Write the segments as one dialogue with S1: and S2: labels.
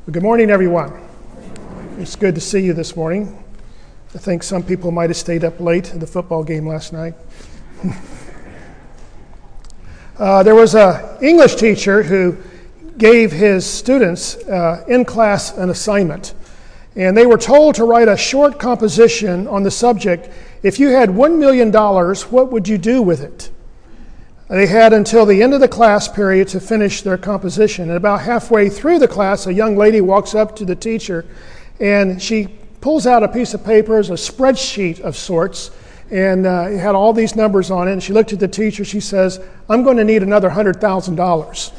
S1: Well, good morning, everyone. It's good to see you this morning. I think some people might have stayed up late at the football game last night. There was an English teacher who gave his students in class an assignment, and they were told to write a short composition on the subject, if you had $1 million, what would you do with it? They had until the end of the class period to finish their composition. And about halfway through the class, a young lady walks up to the teacher and she pulls out a piece of paper, a spreadsheet of sorts, and it had all these numbers on it. And she looked at the teacher, she says, I'm going to need another $100,000.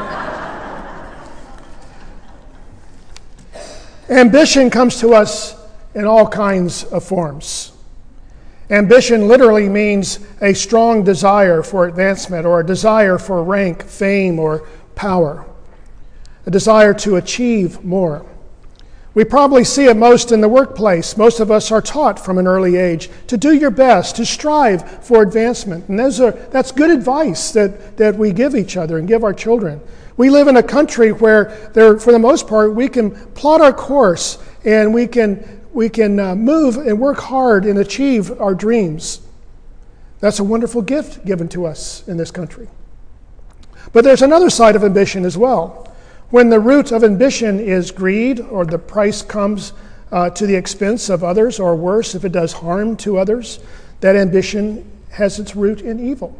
S1: Ambition comes to us in all kinds of forms. Ambition literally means a strong desire for advancement or a desire for rank, fame, or power, a desire to achieve more. We probably see it most in the workplace. Most of us are taught from an early age to do your best, to strive for advancement. And that's good advice that we give each other and give our children. We live in a country where, for the most part, we can plot our course and we can move and work hard and achieve our dreams. That's a wonderful gift given to us in this country. But there's another side of ambition as well. When the root of ambition is greed, or the price comes to the expense of others, or worse, if it does harm to others, that ambition has its root in evil.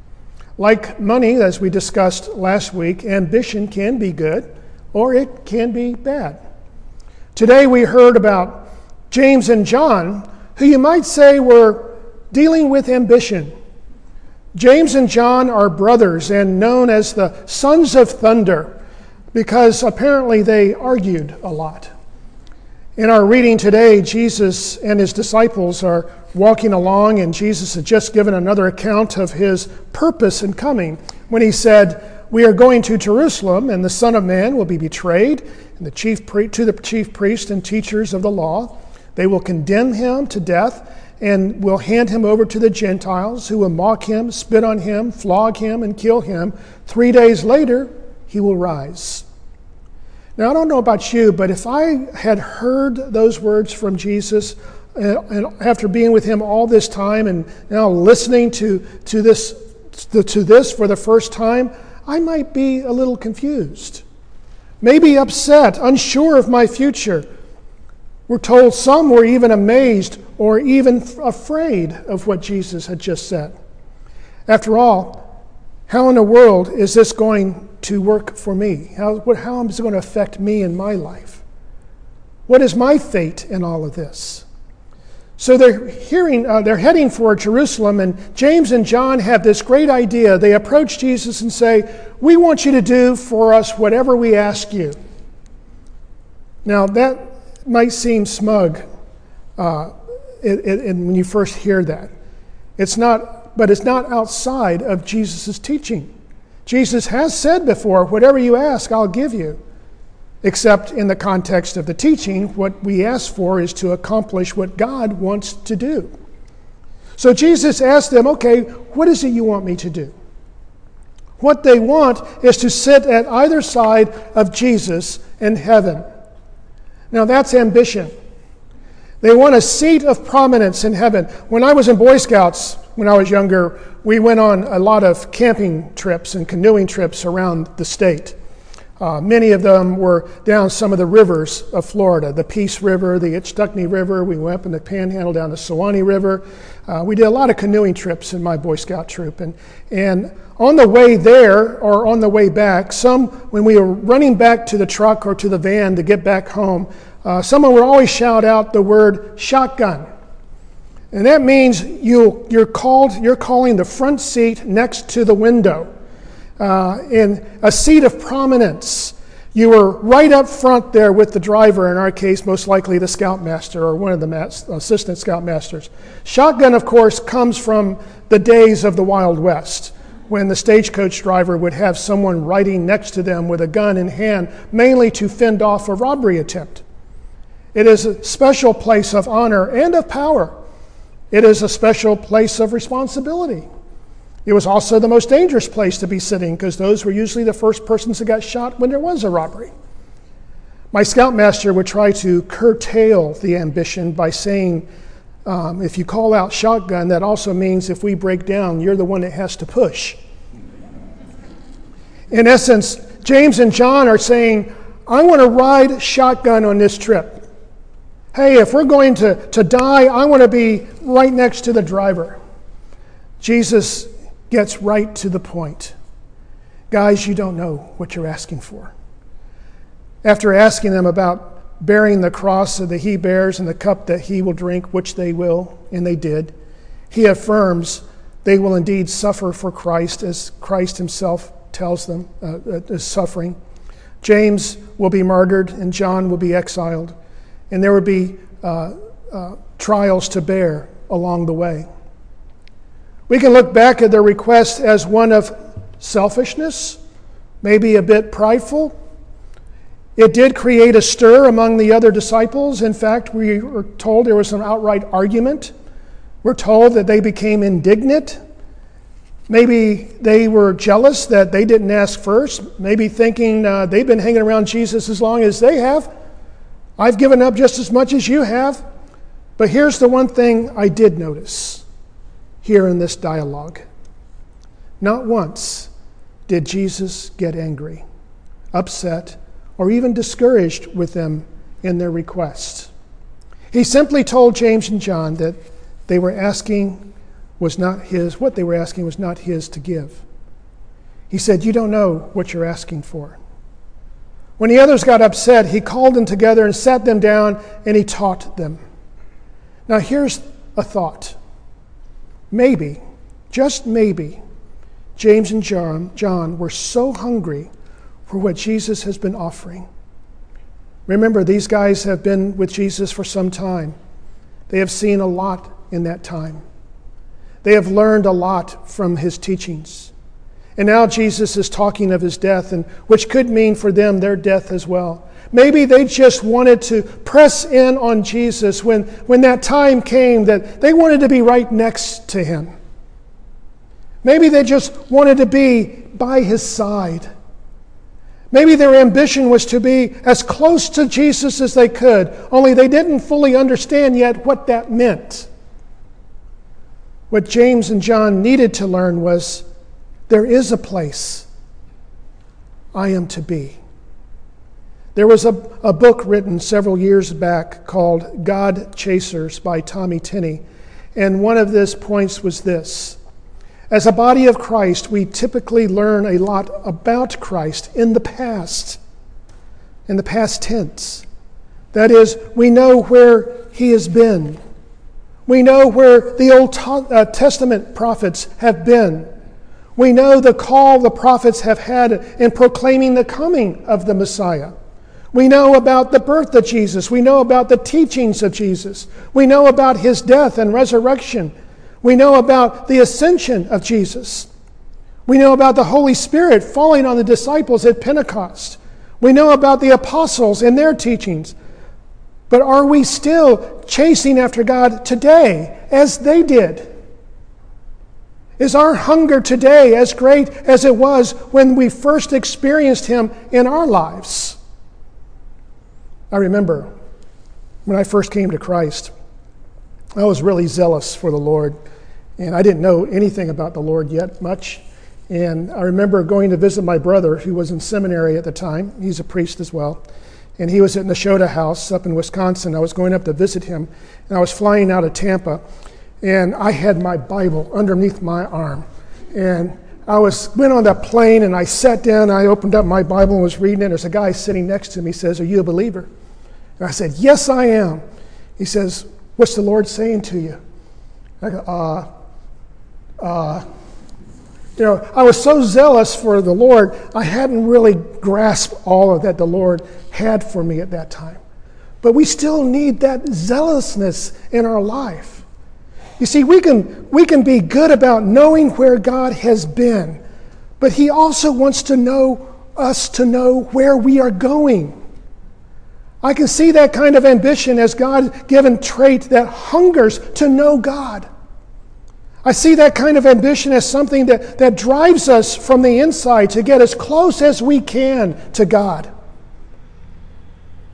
S1: Like money, as we discussed last week, ambition can be good or it can be bad. Today we heard about James and John, who you might say were dealing with ambition. James and John are brothers and known as the sons of thunder because apparently they argued a lot. In our reading today, Jesus and his disciples are walking along, and Jesus had just given another account of his purpose in coming when he said, we are going to Jerusalem, and the Son of Man will be betrayed to the chief priests and teachers of the law. They will condemn him to death and will hand him over to the Gentiles, who will mock him, spit on him, flog him, and kill him. 3 days later, he will rise. Now, I don't know about you, but if I had heard those words from Jesus, and after being with him all this time and now listening to this for the first time, I might be a little confused, maybe upset, unsure of my future. We're told some were even amazed or even afraid of what Jesus had just said. After all, how in the world is this going to work for me? How is it going to affect me in my life? What is my fate in all of this? So they're heading for Jerusalem, and James and John have this great idea. They approach Jesus and say, we want you to do for us whatever we ask you. Now that might seem smug when you first hear that. But it's not outside of Jesus' teaching. Jesus has said before, whatever you ask, I'll give you. Except in the context of the teaching, what we ask for is to accomplish what God wants to do. So Jesus asked them, okay, what is it you want me to do? What they want is to sit at either side of Jesus in heaven. Now that's ambition. They want a seat of prominence in heaven. When I was in Boy Scouts, when I was younger, we went on a lot of camping trips and canoeing trips around the state. Many of them were down some of the rivers of Florida, the Peace River, the Ichetucknee River. We went up in the Panhandle down the Suwannee River. We did a lot of canoeing trips in my Boy Scout troop. And on the way there or on the way back, when we were running back to the truck or to the van to get back home, someone would always shout out the word shotgun. And that means you're calling the front seat next to the window. In a seat of prominence. You were right up front there with the driver, in our case, most likely the scoutmaster or one of the assistant scoutmasters. Shotgun, of course, comes from the days of the Wild West, when the stagecoach driver would have someone riding next to them with a gun in hand, mainly to fend off a robbery attempt. It is a special place of honor and of power. It is a special place of responsibility. It was also the most dangerous place to be sitting because those were usually the first persons that got shot when there was a robbery. My scoutmaster would try to curtail the ambition by saying, if you call out shotgun, that also means if we break down, you're the one that has to push. In essence, James and John are saying, I want to ride shotgun on this trip. Hey, if we're going to die, I want to be right next to the driver. Jesus gets right to the point. Guys, you don't know what you're asking for. After asking them about bearing the cross that he bears and the cup that he will drink, which they will, and they did, he affirms they will indeed suffer for Christ, as Christ himself tells them is suffering. James will be martyred and John will be exiled, and there will be trials to bear along the way. We can look back at their request as one of selfishness, maybe a bit prideful. It did create a stir among the other disciples. In fact, we were told there was an outright argument. We're told that they became indignant. Maybe they were jealous that they didn't ask first. Maybe thinking they've been hanging around Jesus as long as they have. I've given up just as much as you have. But here's the one thing I did notice here in this dialogue. Not once did Jesus get angry, upset, or even discouraged with them in their request. He simply told James and John that they were asking was not his, what they were asking was not his to give. He said, you don't know what you're asking for. When the others got upset, he called them together and sat them down and he taught them. Now here's a thought. Maybe, just maybe, James and John were so hungry for what Jesus has been offering. Remember, these guys have been with Jesus for some time. They have seen a lot in that time. They have learned a lot from his teachings. And now Jesus is talking of his death, and which could mean for them their death as well. Maybe they just wanted to press in on Jesus when that time came that they wanted to be right next to him. Maybe they just wanted to be by his side. Maybe their ambition was to be as close to Jesus as they could, only they didn't fully understand yet what that meant. What James and John needed to learn was, there is a place I am to be. There was a book written several years back called God Chasers by Tommy Tenney, and one of his points was this. As a body of Christ, we typically learn a lot about Christ in the past tense. That is, we know where he has been. We know where the Old Testament prophets have been. We know the call the prophets have had in proclaiming the coming of the Messiah. We know about the birth of Jesus. We know about the teachings of Jesus. We know about his death and resurrection. We know about the ascension of Jesus. We know about the Holy Spirit falling on the disciples at Pentecost. We know about the apostles and their teachings. But are we still chasing after God today as they did? Is our hunger today as great as it was when we first experienced him in our lives? I remember when I first came to Christ, I was really zealous for the Lord, and I didn't know anything about the Lord yet much. And I remember going to visit my brother, who was in seminary at the time. He's a priest as well. And he was at Nashotah House up in Wisconsin. I was going up to visit him, and I was flying out of Tampa, and I had my Bible underneath my arm. And I went on that plane, and I sat down, and I opened up my Bible and was reading it. There's a guy sitting next to me. He says, "Are you a believer?" And I said, "Yes, I am." He says, "What's the Lord saying to you?" I go, I was so zealous for the Lord, I hadn't really grasped all of that the Lord had for me at that time. But we still need that zealousness in our life. You see, we can be good about knowing where God has been, but he also wants to know us to know where we are going. I can see that kind of ambition as God-given trait that hungers to know God. I see that kind of ambition as something that drives us from the inside to get as close as we can to God.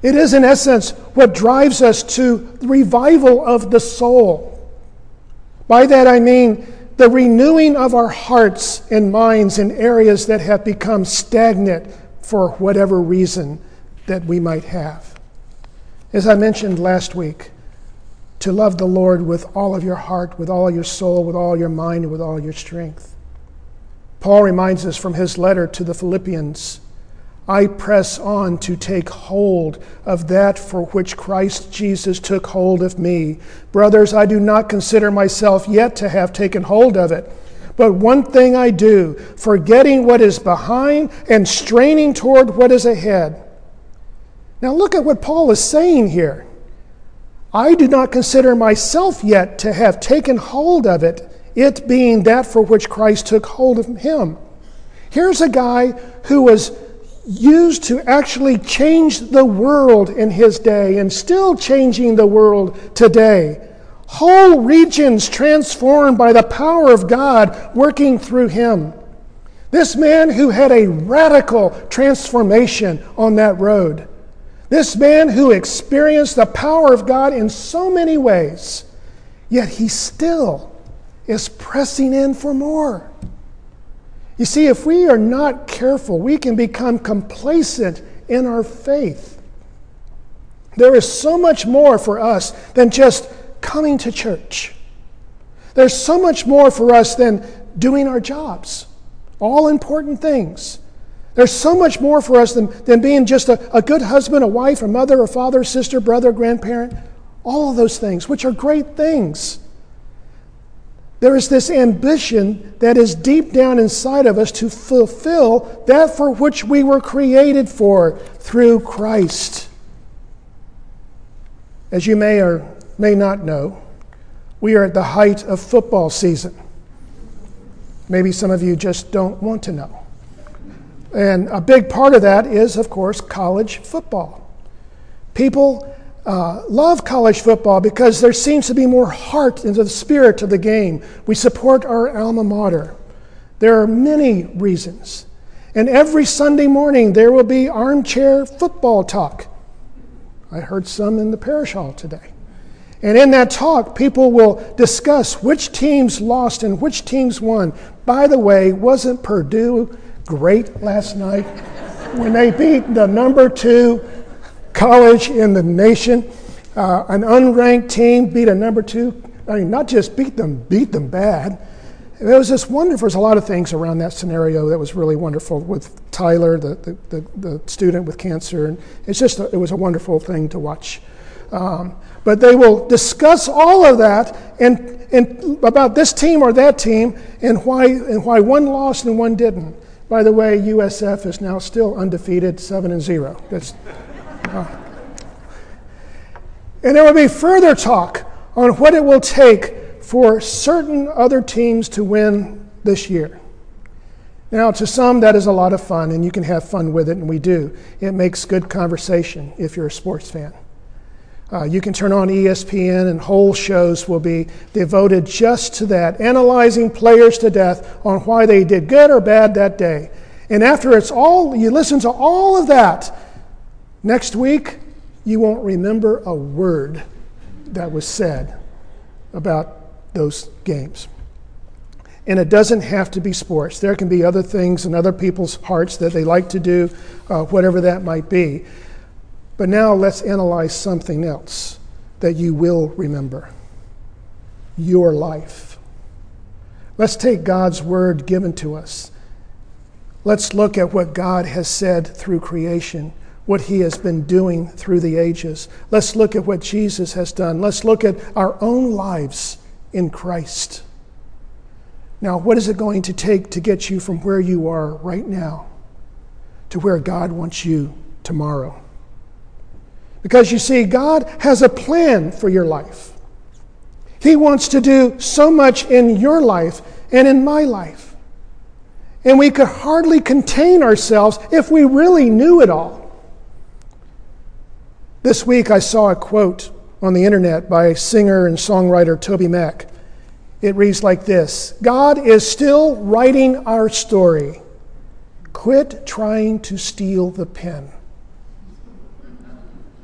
S1: It is, in essence, what drives us to revival of the soul. By that I mean the renewing of our hearts and minds in areas that have become stagnant for whatever reason that we might have. As I mentioned last week, to love the Lord with all of your heart, with all your soul, with all your mind, and with all your strength. Paul reminds us from his letter to the Philippians, I press on to take hold of that for which Christ Jesus took hold of me. Brothers, I do not consider myself yet to have taken hold of it. But one thing I do, forgetting what is behind and straining toward what is ahead. Now look at what Paul is saying here. I do not consider myself yet to have taken hold of it, it being that for which Christ took hold of him. Here's a guy who was used to actually change the world in his day and still changing the world today. Whole regions transformed by the power of God working through him. This man who had a radical transformation on that road. This man who experienced the power of God in so many ways, yet he still is pressing in for more. You see, if we are not careful, we can become complacent in our faith. There is so much more for us than just coming to church. There's so much more for us than doing our jobs. All important things. There's so much more for us than being just a good husband, a wife, a mother, a father, sister, brother, grandparent. All of those things, which are great things. There is this ambition that is deep down inside of us to fulfill that for which we were created for through Christ. As you may or may not know, we are at the height of football season. Maybe some of you just don't want to know. And a big part of that is, of course, college football. People love college football because there seems to be more heart into the spirit of the game. We support our alma mater. There are many reasons. And every Sunday morning there will be armchair football talk. I heard some in the parish hall today. And in that talk, people will discuss which teams lost and which teams won. By the way, wasn't Purdue great last night when they beat the number 2 college in the nation? An unranked team beat a number 2. I mean, not just beat them bad. It was just wonderful. There's a lot of things around that scenario that was really wonderful with Tyler, the student with cancer. And it was a wonderful thing to watch. But they will discuss all of that and about this team or that team and why one lost and one didn't. By the way, USF is now still undefeated, 7-0. That's. And there will be further talk on what it will take for certain other teams to win this year. Now, to some, that is a lot of fun, and you can have fun with it, and we do. It makes good conversation if you're a sports fan. You can turn on ESPN, and whole shows will be devoted just to that, analyzing players to death on why they did good or bad that day. And after you listen to all of that, next week, you won't remember a word that was said about those games. And it doesn't have to be sports. There can be other things in other people's hearts that they like to do, whatever that might be. But now let's analyze something else that you will remember. Your life. Let's take God's word given to us. Let's look at what God has said through creation, what he has been doing through the ages. Let's look at what Jesus has done. Let's look at our own lives in Christ. Now, what is it going to take to get you from where you are right now to where God wants you tomorrow? Because you see, God has a plan for your life. He wants to do so much in your life and in my life. And we could hardly contain ourselves if we really knew it all. This week I saw a quote on the internet by singer and songwriter Toby Mac. It reads like this: God is still writing our story. Quit trying to steal the pen.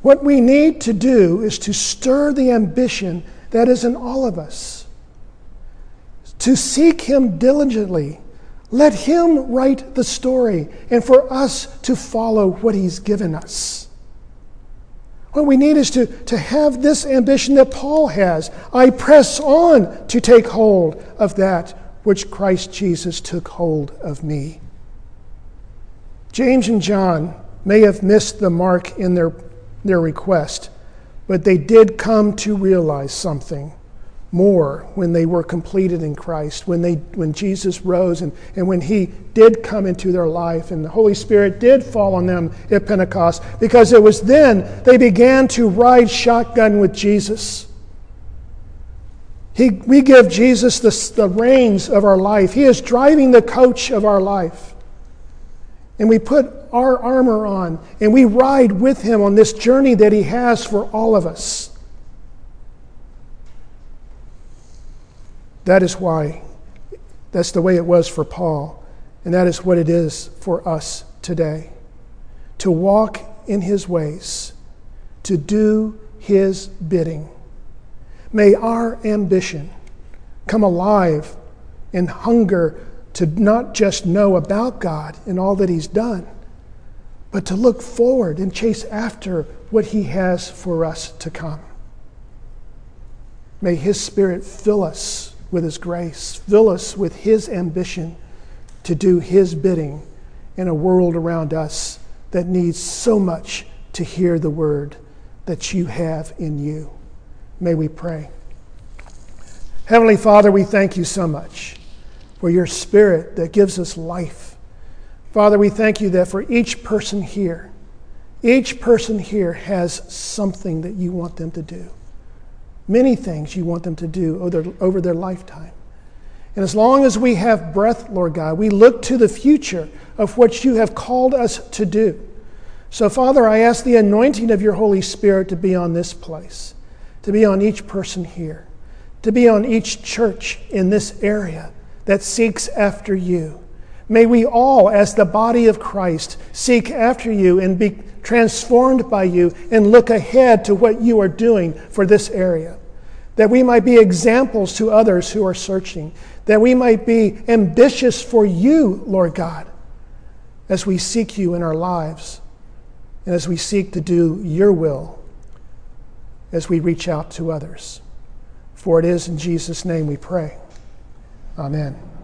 S1: What we need to do is to stir the ambition that is in all of us, to seek Him diligently. Let Him write the story, and for us to follow what He's given us. What we need is to have this ambition that Paul has. I press on to take hold of that which Christ Jesus took hold of me. James and John may have missed the mark in their request, but they did come to realize something more when they were completed in Christ, when Jesus rose and when He did come into their life and the Holy Spirit did fall on them at Pentecost, because it was then they began to ride shotgun with Jesus. We give Jesus the reins of our life. He is driving the coach of our life. And we put our armor on and we ride with Him on this journey that He has for all of us. That is why, that's the way it was for Paul, and that is what it is for us today. To walk in His ways, to do His bidding. May our ambition come alive in hunger to not just know about God and all that He's done, but to look forward and chase after what He has for us to come. May His Spirit fill us with His grace, fill us with His ambition to do His bidding in a world around us that needs so much to hear the word that You have in You. May we pray. Heavenly Father, we thank You so much for Your Spirit that gives us life. Father, we thank You that for each person here has something that You want them to do. Many things You want them to do over their lifetime. And as long as we have breath, Lord God, we look to the future of what You have called us to do. So, Father, I ask the anointing of Your Holy Spirit to be on this place, to be on each person here, to be on each church in this area that seeks after You. May we all, as the body of Christ, seek after You and be transformed by You and look ahead to what You are doing for this area. That we might be examples to others who are searching. That we might be ambitious for You, Lord God, as we seek You in our lives and as we seek to do Your will as we reach out to others. For it is in Jesus' name we pray. Amen.